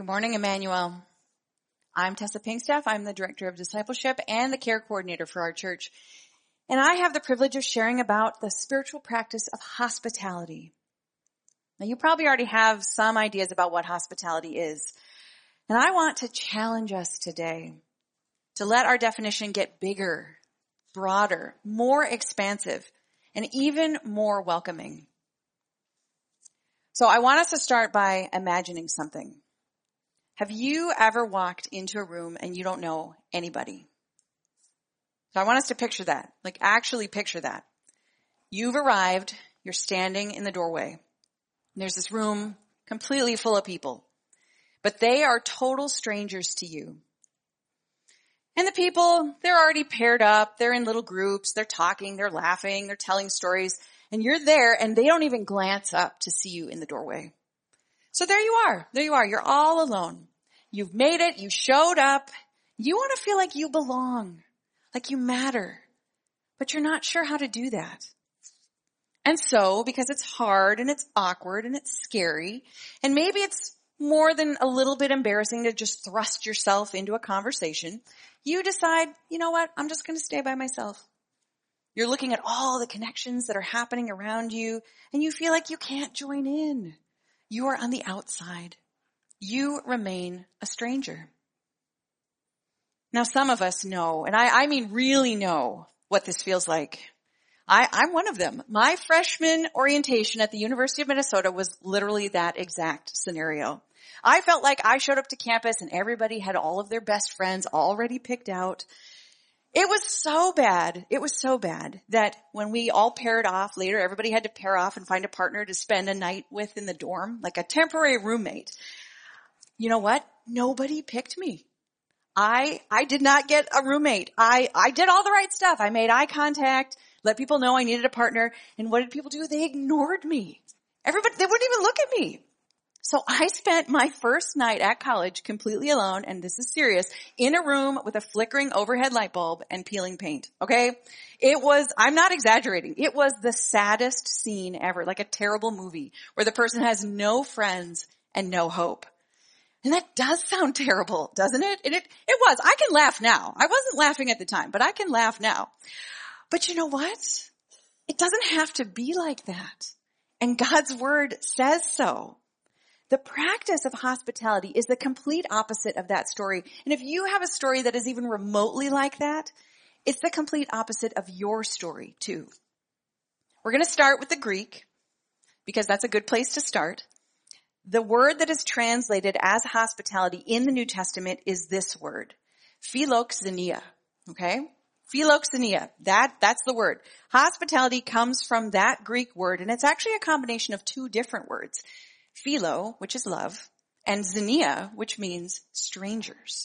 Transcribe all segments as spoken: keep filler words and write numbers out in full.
Good morning, Emmanuel. I'm Tessa Pinkstaff. I'm the Director of Discipleship and the Care Coordinator for our church. And I have the privilege of sharing about the spiritual practice of hospitality. Now, you probably already have some ideas about what hospitality is. And I want to challenge us today to let our definition get bigger, broader, more expansive, and even more welcoming. So I want us to start by imagining something. Have you ever walked into a room and you don't know anybody? So I want us to picture that, like actually picture that. You've arrived, you're standing in the doorway. There's this room completely full of people, but they are total strangers to you. And the people, they're already paired up, they're in little groups, they're talking, they're laughing, they're telling stories, and you're there and they don't even glance up to see you in the doorway. So there you are, there you are, you're all alone. You've made it, you showed up, you want to feel like you belong, like you matter, but you're not sure how to do that. And so, because it's hard and it's awkward and it's scary, and maybe it's more than a little bit embarrassing to just thrust yourself into a conversation, you decide, you know what, I'm just going to stay by myself. You're looking at all the connections that are happening around you, and you feel like you can't join in. You are on the outside. You remain a stranger. Now, some of us know, and I, I mean really know what this feels like. I, I'm one of them. My freshman orientation at the University of Minnesota was literally that exact scenario. I felt like I showed up to campus and everybody had all of their best friends already picked out. It was so bad. It was so bad that when we all paired off later, everybody had to pair off and find a partner to spend a night with in the dorm, like a temporary roommate. You know what? Nobody picked me. I, I did not get a roommate. I, I did all the right stuff. I made eye contact, let people know I needed a partner. And what did people do? They ignored me. Everybody, they wouldn't even look at me. So I spent my first night at college completely alone, and this is serious, in a room with a flickering overhead light bulb and peeling paint, okay? It was, I'm not exaggerating, it was the saddest scene ever, like a terrible movie where the person has no friends and no hope. And that does sound terrible, doesn't it? And it, it was. I can laugh now. I wasn't laughing at the time, but I can laugh now. But you know what? It doesn't have to be like that. And God's word says so. The practice of hospitality is the complete opposite of that story. And if you have a story that is even remotely like that, it's the complete opposite of your story too. We're going to start with the Greek because that's a good place to start. The word that is translated as hospitality in the New Testament is this word, philoxenia, okay? Philoxenia, that, that's the word. Hospitality comes from that Greek word, and it's actually a combination of two different words. Philo, which is love, and xenia, which means strangers.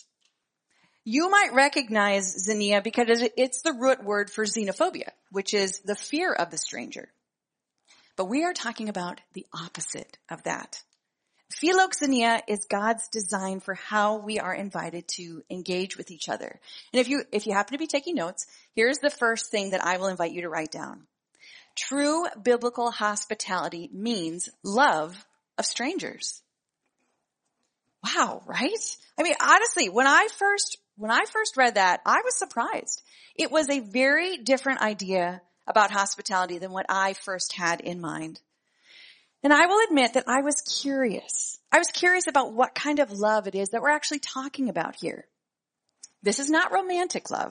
You might recognize xenia because it's the root word for xenophobia, which is the fear of the stranger. But we are talking about the opposite of that. Philoxenia is God's design for how we are invited to engage with each other. And if you, if you happen to be taking notes, here's the first thing that I will invite you to write down. True biblical hospitality means love of strangers. Wow, right? I mean, honestly, when I first, when I first read that, I was surprised. It was a very different idea about hospitality than what I first had in mind. And I will admit that I was curious. I was curious about what kind of love it is that we're actually talking about here. This is not romantic love.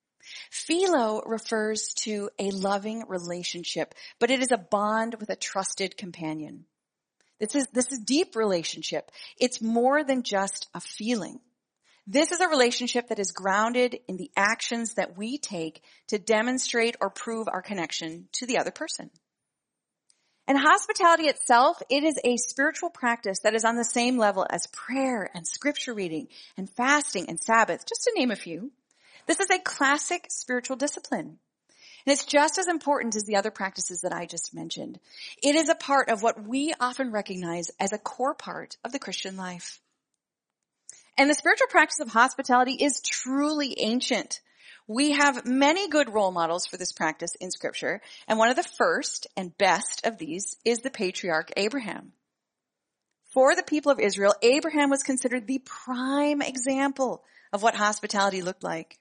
Philo refers to a loving relationship, but it is a bond with a trusted companion. This is, this is deep relationship. It's more than just a feeling. This is a relationship that is grounded in the actions that we take to demonstrate or prove our connection to the other person. And hospitality itself, it is a spiritual practice that is on the same level as prayer and scripture reading and fasting and Sabbath, just to name a few. This is a classic spiritual discipline. And it's just as important as the other practices that I just mentioned. It is a part of what we often recognize as a core part of the Christian life. And the spiritual practice of hospitality is truly ancient. We have many good role models for this practice in Scripture, and one of the first and best of these is the patriarch Abraham. For the people of Israel, Abraham was considered the prime example of what hospitality looked like.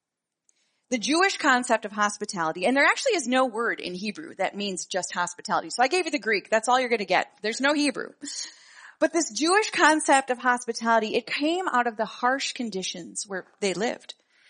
The Jewish concept of hospitality, and there actually is no word in Hebrew that means just hospitality. So I gave you the Greek. That's all you're going to get. There's no Hebrew. But this Jewish concept of hospitality, it came out of the harsh conditions where they lived.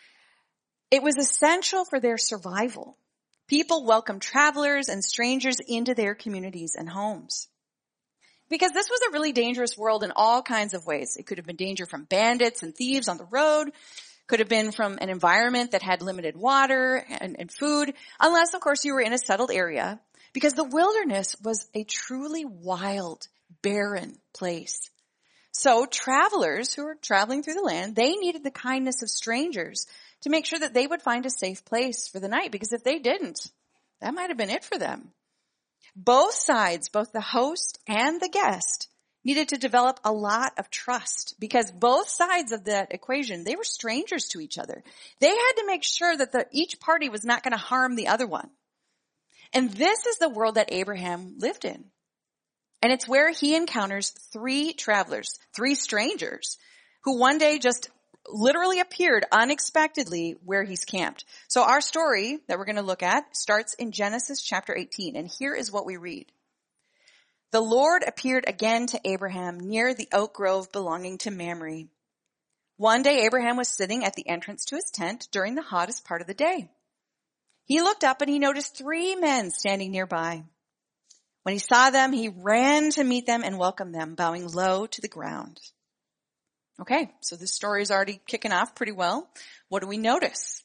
It was essential for their survival. People welcomed travelers and strangers into their communities and homes. Because this was a really dangerous world in all kinds of ways. It could have been danger from bandits and thieves on the road. Could have been from an environment that had limited water and, and food. Unless, of course, you were in a settled area. Because the wilderness was a truly wild, barren place. So travelers who were traveling through the land, they needed the kindness of strangers to make sure that they would find a safe place for the night. Because if they didn't, that might have been it for them. Both sides, both the host and the guest, needed to develop a lot of trust because both sides of that equation, they were strangers to each other. They had to make sure that the, each party was not going to harm the other one. And this is the world that Abraham lived in. And it's where he encounters three travelers, three strangers, who one day just literally appeared unexpectedly where he's camped. So our story that we're going to look at starts in Genesis chapter eighteen. And here is what we read. The Lord appeared again to Abraham near the oak grove belonging to Mamre. One day Abraham was sitting at the entrance to his tent during the hottest part of the day. He looked up and he noticed three men standing nearby. When he saw them, he ran to meet them and welcome them, bowing low to the ground. Okay, so this story is already kicking off pretty well. What do we notice?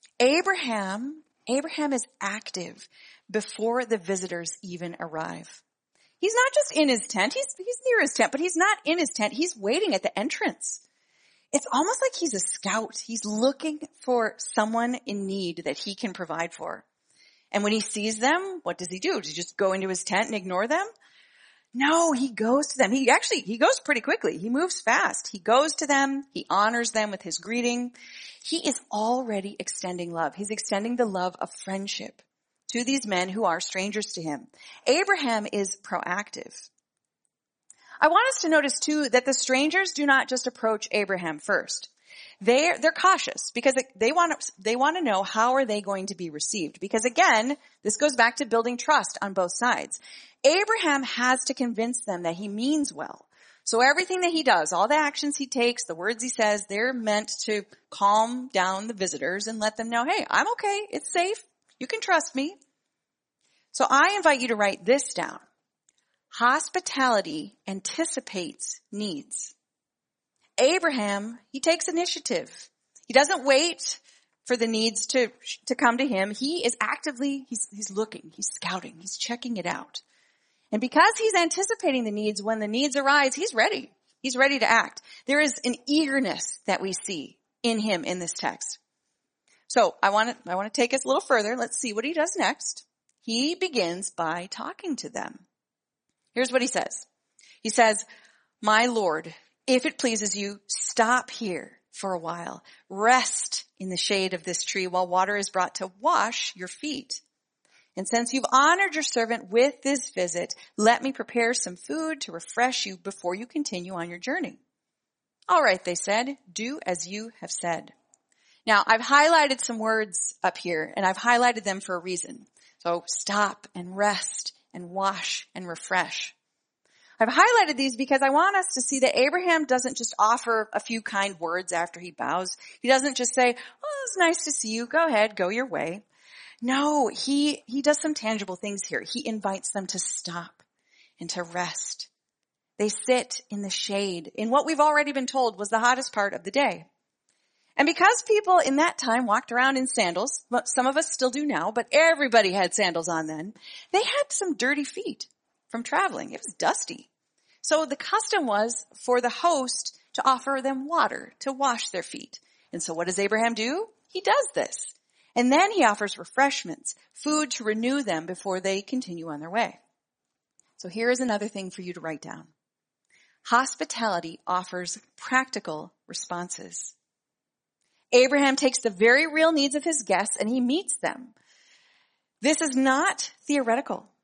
Abraham, Abraham is active before the visitors even arrive. He's not just in his tent. He's, he's near his tent, but he's not in his tent. He's waiting at the entrance. It's almost like he's a scout. He's looking for someone in need that he can provide for. And when he sees them, what does he do? Does he just go into his tent and ignore them? No, he goes to them. He actually, he goes pretty quickly. He moves fast. He goes to them. He honors them with his greeting. He is already extending love. He's extending the love of friendship to these men who are strangers to him. Abraham is proactive. I want us to notice too that the strangers do not just approach Abraham first. They're, they're cautious because they want to, they want to know how are they going to be received. Because again, this goes back to building trust on both sides. Abraham has to convince them that he means well. So everything that he does, all the actions he takes, the words he says, they're meant to calm down the visitors and let them know, hey, I'm okay. It's safe. You can trust me. So I invite you to write this down. Hospitality anticipates needs. Abraham, he takes initiative. He doesn't wait for the needs to, to come to him. He is actively, he's, he's looking, he's scouting, he's checking it out. And because he's anticipating the needs, when the needs arise, he's ready. He's ready to act. There is an eagerness that we see in him in this text. So I want to, I want to take us a little further. Let's see what he does next. He begins by talking to them. Here's what he says. He says, my Lord, if it pleases you, stop here for a while. Rest in the shade of this tree while water is brought to wash your feet. And since you've honored your servant with this visit, let me prepare some food to refresh you before you continue on your journey. All right, they said, do as you have said. Now, I've highlighted some words up here, and I've highlighted them for a reason. So stop and rest and wash and refresh. I've highlighted these because I want us to see that Abraham doesn't just offer a few kind words after he bows. He doesn't just say, oh, it's nice to see you. Go ahead, go your way. No, he, he does some tangible things here. He invites them to stop and to rest. They sit in the shade in what we've already been told was the hottest part of the day. And because people in that time walked around in sandals, some of us still do now, but everybody had sandals on then, they had some dirty feet from traveling. It was dusty. So the custom was for the host to offer them water to wash their feet. And so what does Abraham do? He does this. And then he offers refreshments, food to renew them before they continue on their way. So here is another thing for you to write down. Hospitality offers practical responses. Abraham takes the very real needs of his guests and he meets them. This is not theoretical.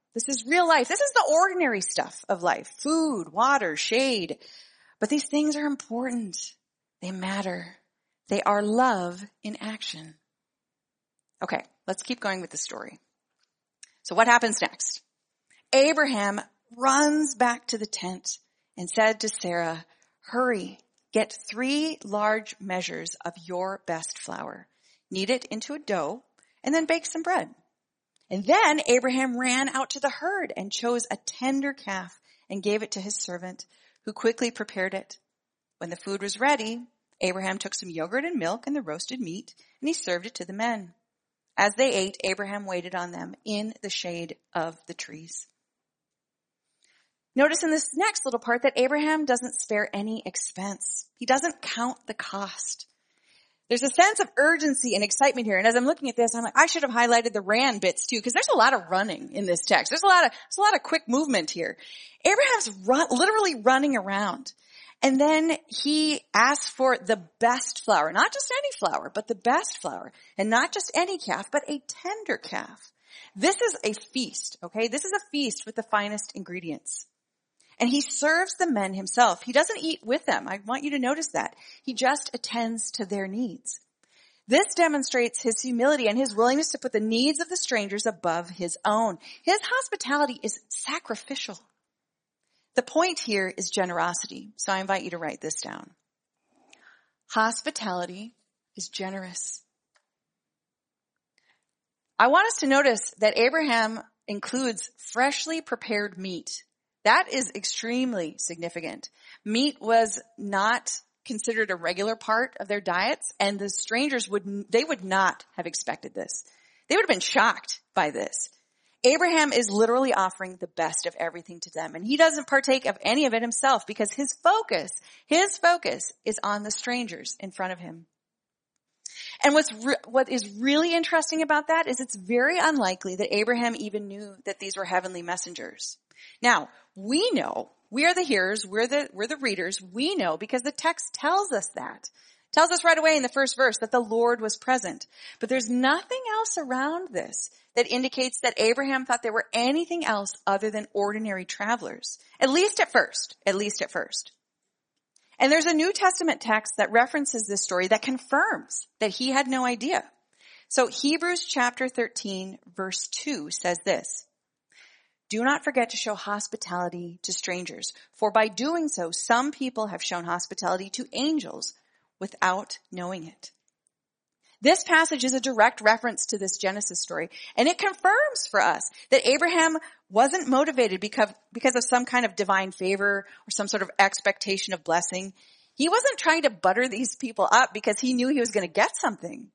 This is real life. This is the ordinary stuff of life. Food, water, shade. But these things are important. They matter. They are love in action. Okay, let's keep going with the story. So what happens next? Abraham runs back to the tent and said to Sarah, hurry, get three large measures of your best flour, knead it into a dough, and then bake some bread. And then Abraham ran out to the herd and chose a tender calf and gave it to his servant, who quickly prepared it. When the food was ready, Abraham took some yogurt and milk and the roasted meat, and he served it to the men. As they ate, Abraham waited on them in the shade of the trees. Notice in this next little part that Abraham doesn't spare any expense. He doesn't count the cost. There's a sense of urgency and excitement here. And as I'm looking at this, I'm like, I should have highlighted the ran bits too, because there's a lot of running in this text. There's a lot of, there's a lot of quick movement here. Abraham's run, literally running around. And then he asks for the best flour, not just any flour, but the best flour. And not just any calf, but a tender calf. This is a feast, okay? This is a feast with the finest ingredients. And he serves the men himself. He doesn't eat with them. I want you to notice that. He just attends to their needs. This demonstrates his humility and his willingness to put the needs of the strangers above his own. His hospitality is sacrificial. The point here is generosity. So I invite you to write this down. Hospitality is generous. I want us to notice that Abraham includes freshly prepared meat. That is extremely significant. Meat was not considered a regular part of their diets, and the strangers would, they would not have expected this. They would have been shocked by this. Abraham is literally offering the best of everything to them, and he doesn't partake of any of it himself because his focus, his focus is on the strangers in front of him. And what's re- what is really interesting about that is it's very unlikely that Abraham even knew that these were heavenly messengers. Now, we know, we are the hearers, we're the, we're the readers, we know because the text tells us that. It tells us right away in the first verse that the Lord was present. But there's nothing else around this that indicates that Abraham thought there were anything else other than ordinary travelers. At least at first. At least at first. And there's a New Testament text that references this story that confirms that he had no idea. So Hebrews chapter thirteen verse two says this. Do not forget to show hospitality to strangers, for by doing so, some people have shown hospitality to angels without knowing it. This passage is a direct reference to this Genesis story, and it confirms for us that Abraham wasn't motivated because, because of some kind of divine favor or some sort of expectation of blessing. He wasn't trying to butter these people up because he knew he was going to get something.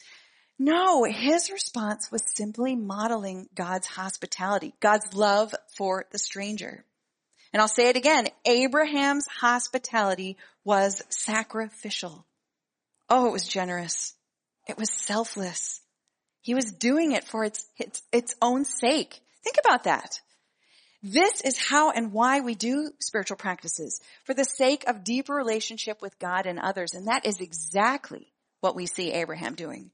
No, his response was simply modeling God's hospitality, God's love for the stranger. And I'll say it again, Abraham's hospitality was sacrificial. Oh, it was generous. It was selfless. He was doing it for its, its, its own sake. Think about that. This is how and why we do spiritual practices, for the sake of deeper relationship with God and others. And that is exactly what we see Abraham doing.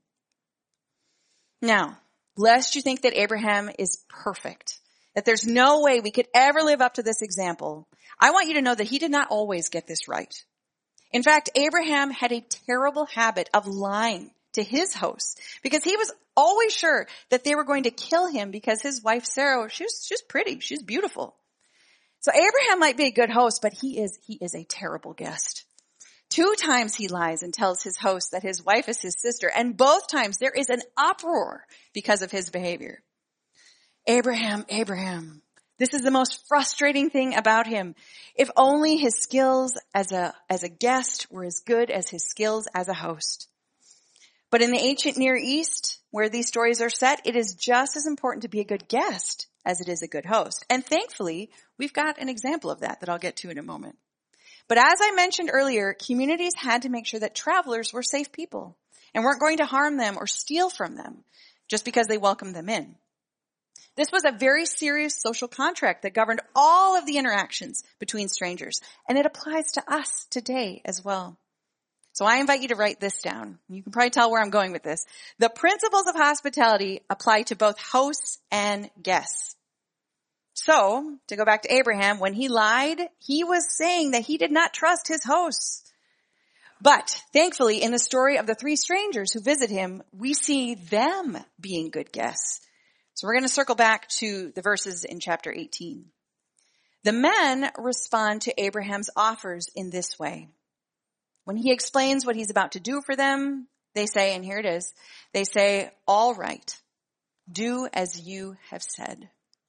Now, lest you think that Abraham is perfect, that there's no way we could ever live up to this example, I want you to know that he did not always get this right. In fact, Abraham had a terrible habit of lying to his hosts because he was always sure that they were going to kill him because his wife Sarah, she was, she was pretty, she's beautiful. So Abraham might be a good host, but he is, he is a terrible guest. Two times he lies and tells his host that his wife is his sister, and both times there is an uproar because of his behavior. Abraham, Abraham, this is the most frustrating thing about him. If only his skills as a, as a guest were as good as his skills as a host. But in the ancient Near East, where these stories are set, it is just as important to be a good guest as it is a good host. And thankfully, we've got an example of that that I'll get to in a moment. But as I mentioned earlier, communities had to make sure that travelers were safe people and weren't going to harm them or steal from them just because they welcomed them in. This was a very serious social contract that governed all of the interactions between strangers, and it applies to us today as well. So I invite you to write this down. You can probably tell where I'm going with this. The principles of hospitality apply to both hosts and guests. So, to go back to Abraham, when he lied, he was saying that he did not trust his hosts. But thankfully, in the story of the three strangers who visit him, we see them being good guests. So we're going to circle back to the verses in chapter eighteen. The men respond to Abraham's offers in this way. When he explains what he's about to do for them, they say, and here it is, they say, "All right, do as you have said."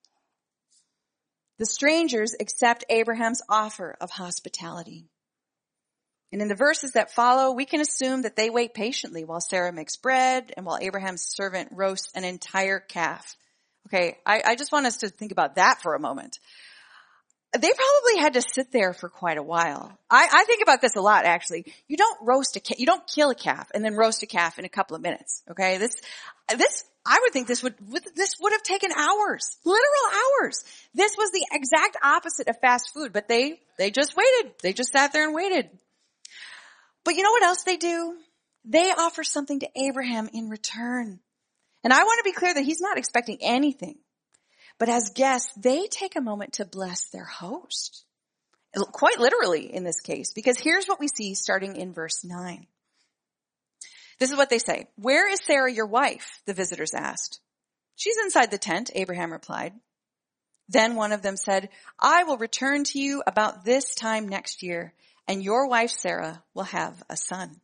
The strangers accept Abraham's offer of hospitality. And in the verses that follow, we can assume that they wait patiently while Sarah makes bread and while Abraham's servant roasts an entire calf. Okay, I, I just want us to think about that for a moment. They probably had to sit there for quite a while. I, I think about this a lot, actually. You don't roast a calf, you don't kill a calf and then roast a calf in a couple of minutes. Okay, this, this, I would think this would, this would have taken hours, literal hours. This was the exact opposite of fast food, but they, they just waited. They just sat there and waited. But you know what else they do? They offer something to Abraham in return. And I want to be clear that he's not expecting anything. But as guests, they take a moment to bless their host. Quite literally in this case, because here's what we see starting in verse nine. This is what they say. "Where is Sarah, your wife?" the visitors asked. "She's inside the tent," Abraham replied. Then one of them said, "I will return to you about this time next year, and your wife Sarah will have a son."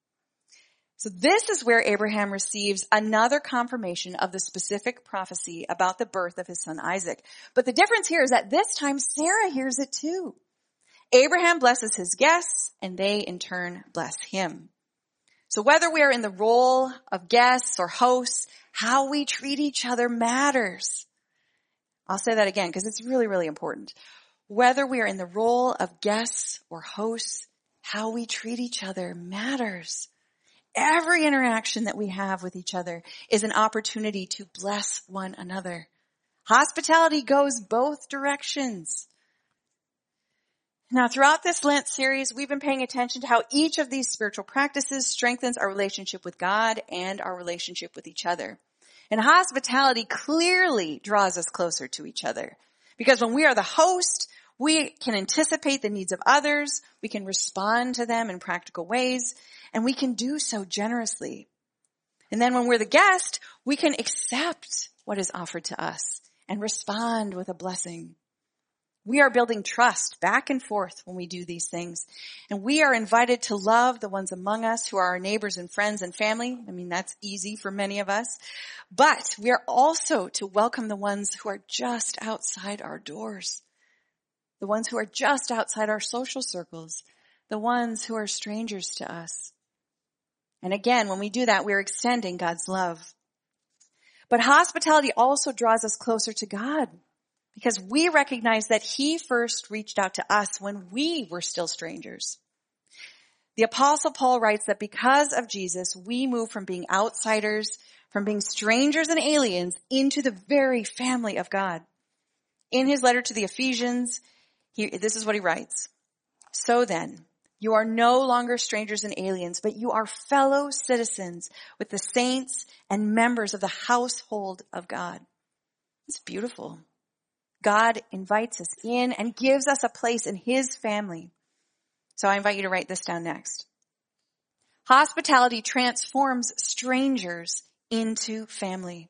So this is where Abraham receives another confirmation of the specific prophecy about the birth of his son Isaac. But the difference here is that this time Sarah hears it too. Abraham blesses his guests, and they in turn bless him. So whether we are in the role of guests or hosts, how we treat each other matters. I'll say that again because it's really, really important. Whether we are in the role of guests or hosts, how we treat each other matters. Every interaction that we have with each other is an opportunity to bless one another. Hospitality goes both directions. Now, throughout this Lent series, we've been paying attention to how each of these spiritual practices strengthens our relationship with God and our relationship with each other. And hospitality clearly draws us closer to each other. Because when we are the host, we can anticipate the needs of others, we can respond to them in practical ways, and we can do so generously. And then when we're the guest, we can accept what is offered to us and respond with a blessing. We are building trust back and forth when we do these things. And we are invited to love the ones among us who are our neighbors and friends and family. I mean, that's easy for many of us. But we are also to welcome the ones who are just outside our doors. The ones who are just outside our social circles. The ones who are strangers to us. And again, when we do that, we're extending God's love. But hospitality also draws us closer to God. Because we recognize that He first reached out to us when we were still strangers. The Apostle Paul writes that because of Jesus, we move from being outsiders, from being strangers and aliens, into the very family of God. In his letter to the Ephesians, he, this is what he writes. "So then, you are no longer strangers and aliens, but you are fellow citizens with the saints and members of the household of God." It's beautiful. God invites us in and gives us a place in His family. So I invite you to write this down next. Hospitality transforms strangers into family.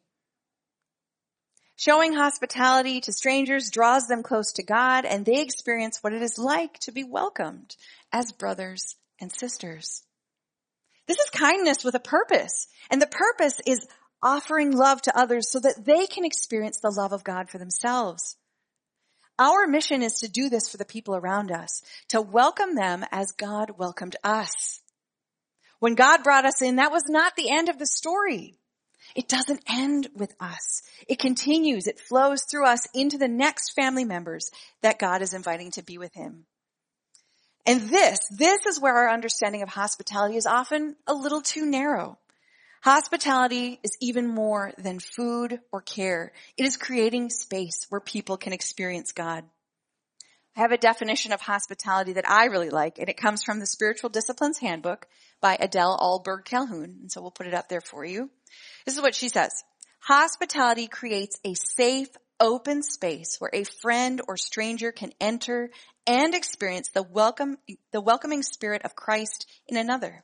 Showing hospitality to strangers draws them close to God, and they experience what it is like to be welcomed as brothers and sisters. This is kindness with a purpose, and the purpose is offering love to others so that they can experience the love of God for themselves. Our mission is to do this for the people around us, to welcome them as God welcomed us. When God brought us in, that was not the end of the story. It doesn't end with us. It continues. It flows through us into the next family members that God is inviting to be with Him. And this, this is where our understanding of hospitality is often a little too narrow. Hospitality is even more than food or care. It is creating space where people can experience God. I have a definition of hospitality that I really like, and it comes from the Spiritual Disciplines Handbook by Adele Alberg Calhoun, and so we'll put it up there for you. This is what she says. Hospitality creates a safe open space where a friend or stranger can enter and experience the welcome, the welcoming spirit of Christ in another.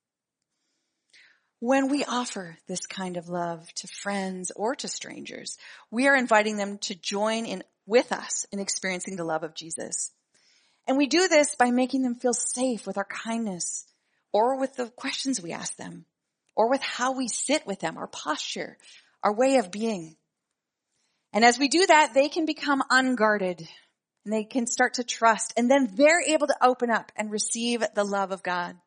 When we offer this kind of love to friends or to strangers, we are inviting them to join in with us in experiencing the love of Jesus. And we do this by making them feel safe with our kindness, or with the questions we ask them, or with how we sit with them, our posture, our way of being. And as we do that, they can become unguarded, and they can start to trust, and then they're able to open up and receive the love of God.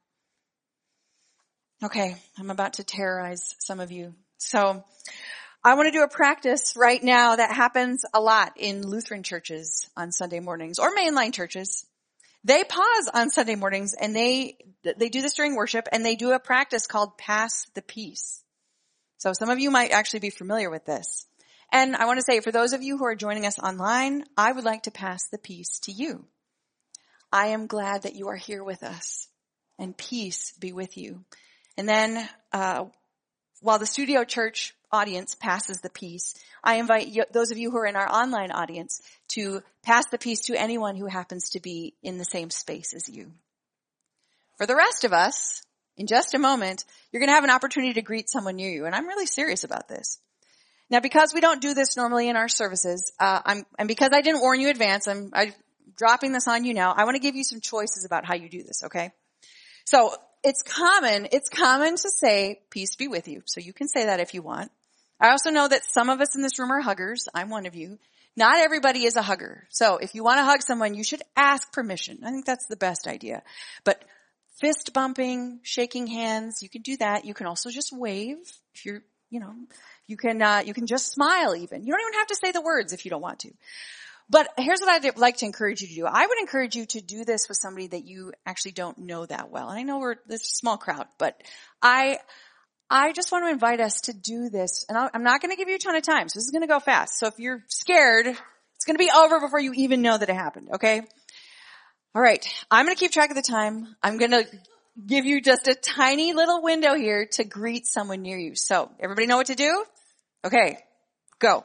Okay, I'm about to terrorize some of you. So I want to do a practice right now that happens a lot in Lutheran churches on Sunday mornings, or mainline churches. They pause on Sunday mornings and they, they do this during worship, and they do a practice called pass the peace. So some of you might actually be familiar with this. And I want to say, for those of you who are joining us online, I would like to pass the peace to you. I am glad that you are here with us, and peace be with you. And then, uh, while the studio church audience passes the peace, I invite you, those of you who are in our online audience, to pass the peace to anyone who happens to be in the same space as you. For the rest of us, in just a moment, you're going to have an opportunity to greet someone near you. And I'm really serious about this. Now, because we don't do this normally in our services, uh, I'm, and because I didn't warn you in advance, I'm, I'm dropping this on you now. I want to give you some choices about how you do this, okay? So, it's common, it's common to say, peace be with you. So you can say that if you want. I also know that some of us in this room are huggers. I'm one of you. Not everybody is a hugger. So if you want to hug someone, you should ask permission. I think that's the best idea. But fist bumping, shaking hands, you can do that. You can also just wave if you're, you know, you can, uh, you can just smile even. You don't even have to say the words if you don't want to. But here's what I'd like to encourage you to do. I would encourage you to do this with somebody that you actually don't know that well. And I know we're this small crowd, but I, I just want to invite us to do this. And I'm not going to give you a ton of time, so this is going to go fast. So if you're scared, it's going to be over before you even know that it happened, okay? All right. I'm going to keep track of the time. I'm going to give you just a tiny little window here to greet someone near you. So everybody know what to do? Okay. Go.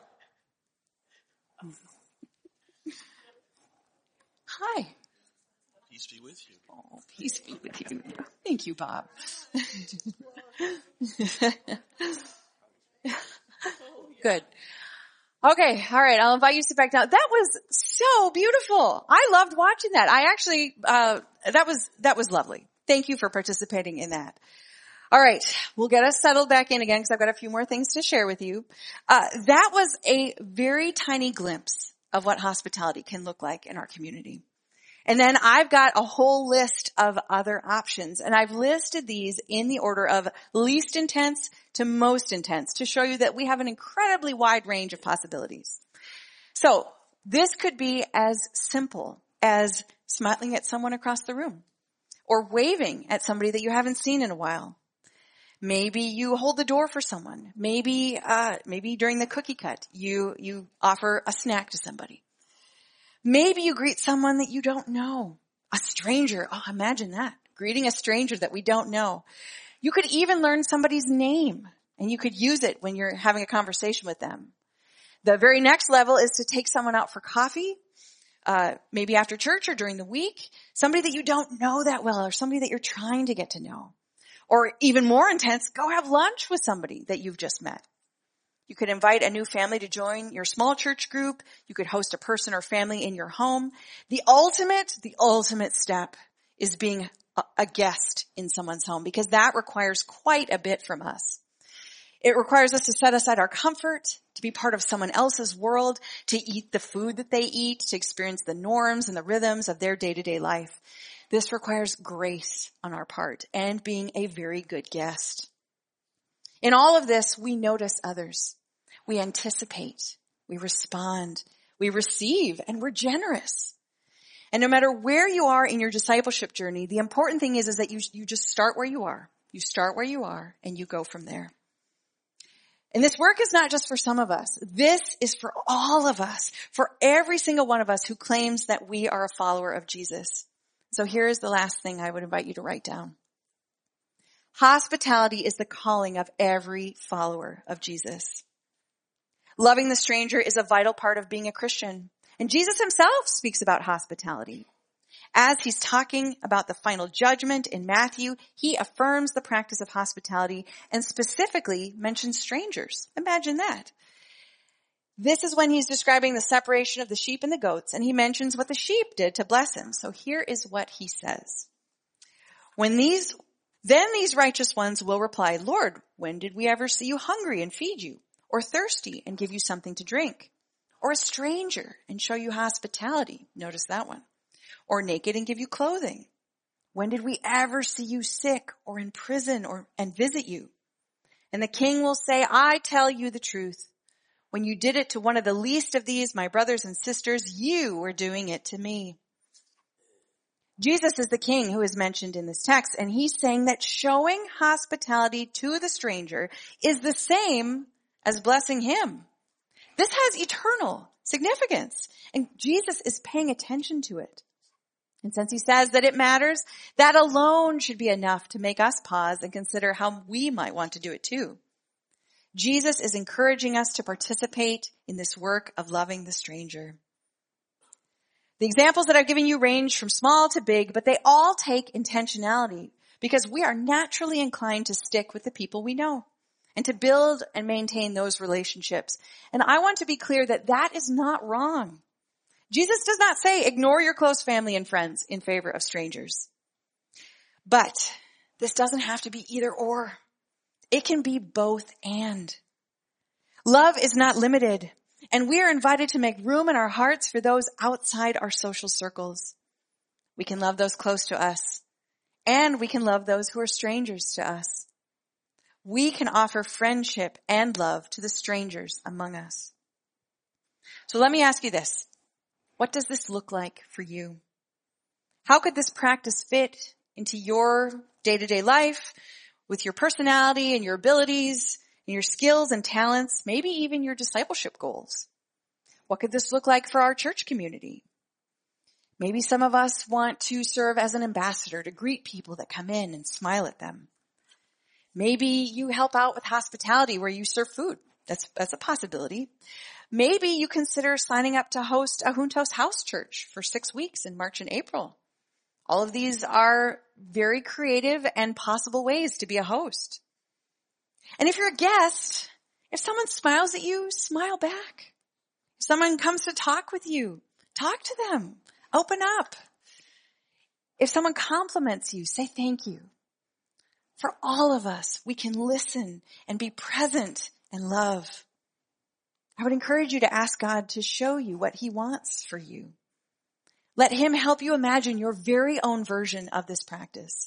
Hi. Peace be with you. Oh, peace be with you. Thank you, Bob. Good. Okay, all right. I'll invite you to sit back down. That was so beautiful. I loved watching that. I actually, uh, that was that was lovely. Thank you for participating in that. All right, we'll get us settled back in again because I've got a few more things to share with you. Uh, that was a very tiny glimpse of what hospitality can look like in our community. And then I've got a whole list of other options, and I've listed these in the order of least intense to most intense to show you that we have an incredibly wide range of possibilities. So this could be as simple as smiling at someone across the room, or waving at somebody that you haven't seen in a while. Maybe you hold the door for someone. Maybe, uh, maybe during the cookie cut, you, you offer a snack to somebody. Maybe you greet someone that you don't know. A stranger. Oh, imagine that. Greeting a stranger that we don't know. You could even learn somebody's name, and you could use it when you're having a conversation with them. The very next level is to take someone out for coffee, uh, maybe after church or during the week. Somebody that you don't know that well, or somebody that you're trying to get to know. Or even more intense, go have lunch with somebody that you've just met. You could invite a new family to join your small church group. You could host a person or family in your home. The ultimate, the ultimate step is being a, a guest in someone's home, because that requires quite a bit from us. It requires us to set aside our comfort, to be part of someone else's world, to eat the food that they eat, to experience the norms and the rhythms of their day-to-day life. This requires grace on our part and being a very good guest. In all of this, we notice others. We anticipate. We respond. We receive, and we're generous. And no matter where you are in your discipleship journey, the important thing is, is that you, you just start where you are. You start where you are, and you go from there. And this work is not just for some of us. This is for all of us, for every single one of us who claims that we are a follower of Jesus. So here is the last thing I would invite you to write down. Hospitality is the calling of every follower of Jesus. Loving the stranger is a vital part of being a Christian. And Jesus himself speaks about hospitality. As he's talking about the final judgment in Matthew, he affirms the practice of hospitality and specifically mentions strangers. Imagine that. This is when he's describing the separation of the sheep and the goats, and he mentions what the sheep did to bless him. So here is what he says. When these, then these righteous ones will reply, Lord, when did we ever see you hungry and feed you, or thirsty and give you something to drink, or a stranger and show you hospitality? Notice that one. Or naked and give you clothing. When did we ever see you sick or in prison or and visit you? And the king will say, I tell you the truth. When you did it to one of the least of these, my brothers and sisters, you were doing it to me. Jesus is the king who is mentioned in this text, and he's saying that showing hospitality to the stranger is the same as blessing him. This has eternal significance, and Jesus is paying attention to it. And since he says that it matters, that alone should be enough to make us pause and consider how we might want to do it too. Jesus is encouraging us to participate in this work of loving the stranger. The examples that I've given you range from small to big, but they all take intentionality because we are naturally inclined to stick with the people we know and to build and maintain those relationships. And I want to be clear that that is not wrong. Jesus does not say ignore your close family and friends in favor of strangers. But this doesn't have to be either or. It can be both and. Love is not limited, and we are invited to make room in our hearts for those outside our social circles. We can love those close to us, and we can love those who are strangers to us. We can offer friendship and love to the strangers among us. So let me ask you this. What does this look like for you? How could this practice fit into your day-to-day life, with your personality and your abilities and your skills and talents, maybe even your discipleship goals? What could this look like for our church community? Maybe some of us want to serve as an ambassador to greet people that come in and smile at them. Maybe you help out with hospitality where you serve food. That's, that's a possibility. Maybe you consider signing up to host a Juntos House Church for six weeks in March and April. All of these are very creative and possible ways to be a host. And if you're a guest, if someone smiles at you, smile back. If someone comes to talk with you, talk to them. Open up. If someone compliments you, say thank you. For all of us, we can listen and be present and love. I would encourage you to ask God to show you what he wants for you. Let him help you imagine your very own version of this practice.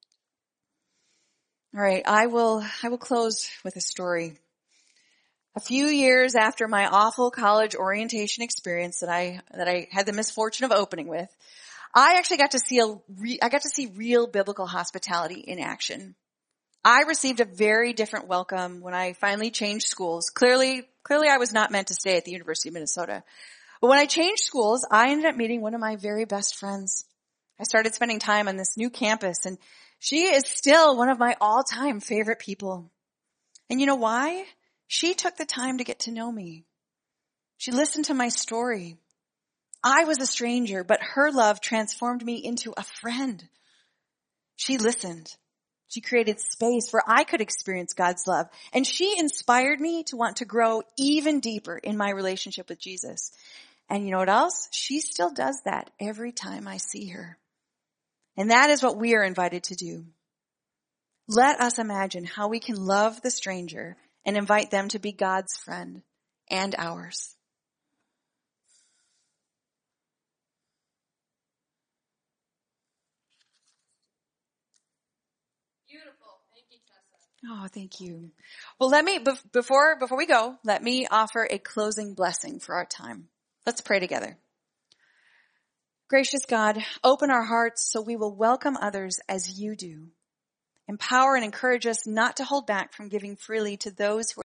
All right, I will, I will close with a story. A few years after my awful college orientation experience that I, that I had the misfortune of opening with, I actually got to see a, re, I got to see real biblical hospitality in action. I received a very different welcome when I finally changed schools. Clearly, clearly I was not meant to stay at the University of Minnesota. But when I changed schools, I ended up meeting one of my very best friends. I started spending time on this new campus, and she is still one of my all-time favorite people. And you know why? She took the time to get to know me. She listened to my story. I was a stranger, but her love transformed me into a friend. She listened. She created space where I could experience God's love. And she inspired me to want to grow even deeper in my relationship with Jesus. And you know what else? She still does that every time I see her. And that is what we are invited to do. Let us imagine how we can love the stranger and invite them to be God's friend and ours. Beautiful. Thank you, Tessa. Oh, thank you. Well, let me, before, before we go, let me offer a closing blessing for our time. Let's pray together. Gracious God, open our hearts so we will welcome others as you do. Empower and encourage us not to hold back from giving freely to those who